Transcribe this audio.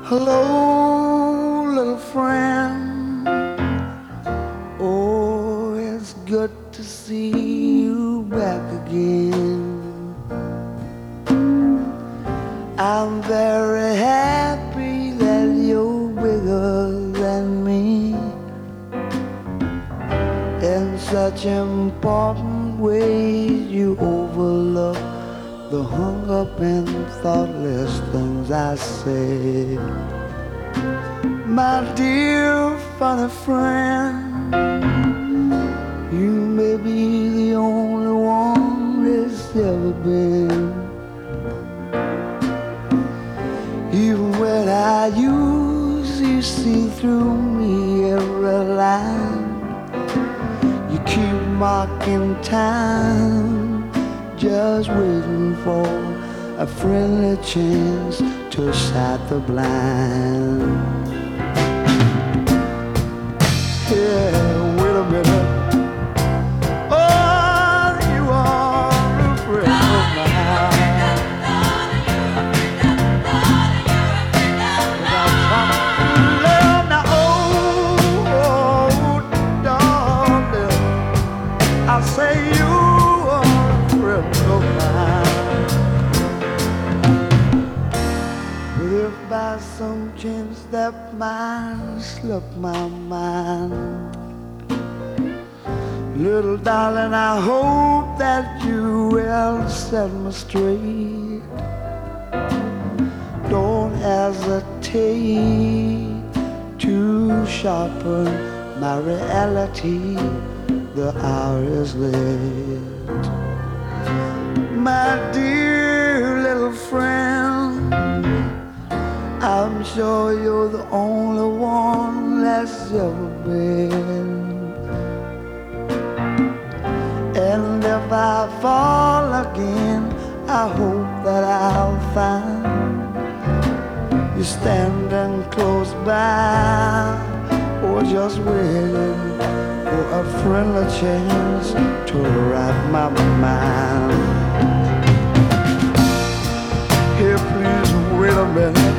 Hello, little friend. Oh, it's good to see you back again. I'm very happy that you're bigger than me in such important ways. You overlook the hung up and thoughtless things I say. My dear funny friend, you may be the only one that's ever been. Even when I usually see through me every line, you keep marking time, just waiting for a friendly chance to shut the blind. Yeah, wait a minute. Oh, you are a friend of mine. Love now, oh, darling, I say you are a friend of mine. But if by some chance that mine slipped my mind, little darling, I hope that you will set me straight. Don't hesitate to sharpen my reality. The hour is late. My dear little friend, I'm sure you're the only one that's ever been. And if I fall again, I hope that I'll find you standing close by, or just waiting for a friendly chance to wrap my mind. Here, please wait a minute.